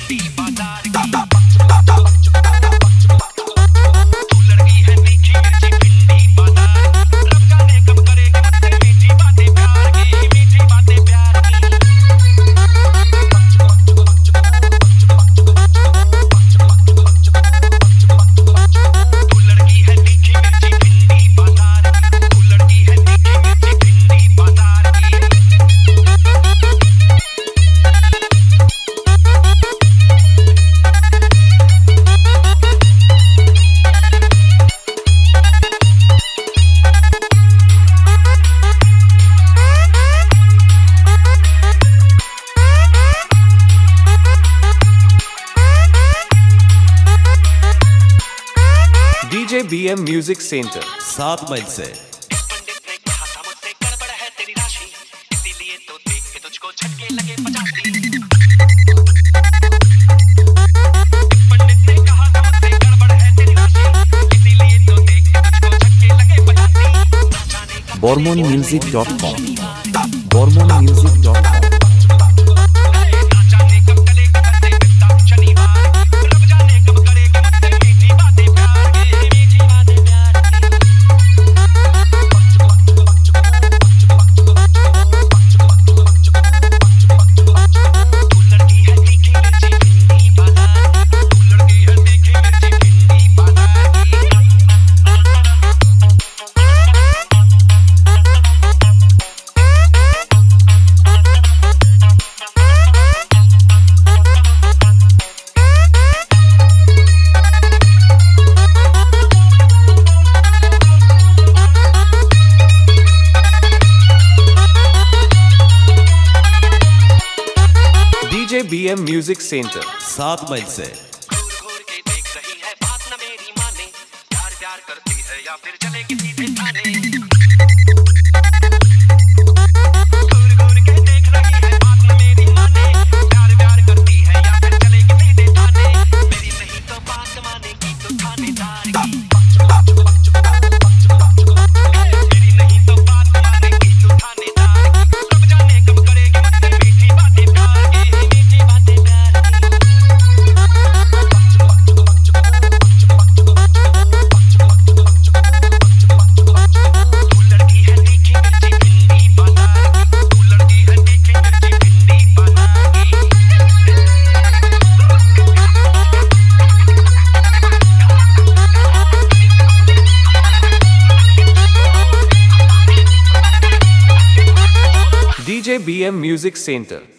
DJ BM music centre 7 मील से। पंडित ने कहा था मुझसे गड़बड़ है तेरी राशि, इसीलिए तो देख के तुझको झटके लगे 85। पंडित ने कहा था मुझसे गड़बड़ है तेरी राशि, इसीलिए तो देख के तुझको झटके लगे 85। bormonmusic.com bormonmusic.com DJ BM music centre 7 मील से। घूर के देख रही है बात न मेरी माने, प्यार प्यार करती है या फिर चलेगी सीधे थाने। घूर के देख रही है बात न मेरी माने, प्यार प्यार करती है या फिर चलेगी सीधे थाने। मेरी नहीं तो बात मानेगी तो थानेदार की। मेरी नहीं तो बात मानेगी तो थानेदार की। रब जाने कब करेगी मुझसे मीठी बातें प्यार की, मीठी बातें प्यार की। तू लड़की है तीखी मिर्ची भिंडी बाजार की, तू लड़की है तीखी मिर्ची भिंडी बाजार की। DJ BM music centre